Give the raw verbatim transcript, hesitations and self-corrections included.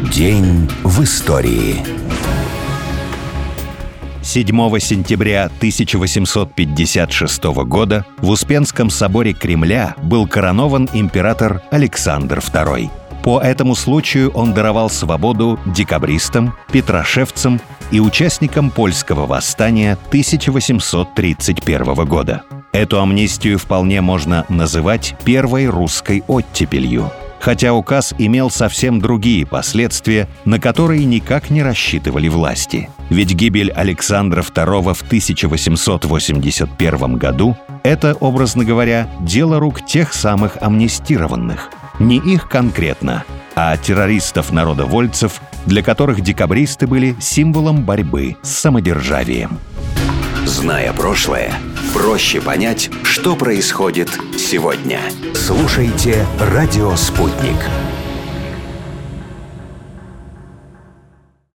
День в истории. седьмого сентября тысяча восемьсот пятьдесят шестого года в Успенском соборе Кремля был коронован император Александр второй. По этому случаю он даровал свободу декабристам, петрошевцам и участникам польского восстания тысяча восемьсот тридцать первого года. Эту амнистию вполне можно называть первой русской оттепелью, хотя указ имел совсем другие последствия, на которые никак не рассчитывали власти. Ведь гибель Александра второго в тысяча восемьсот восемьдесят первом году – это, образно говоря, дело рук тех самых амнистированных. Не их конкретно, а террористов-народовольцев, для которых декабристы были символом борьбы с самодержавием. Зная прошлое, проще понять, что происходит сегодня. Слушайте «Радио Спутник».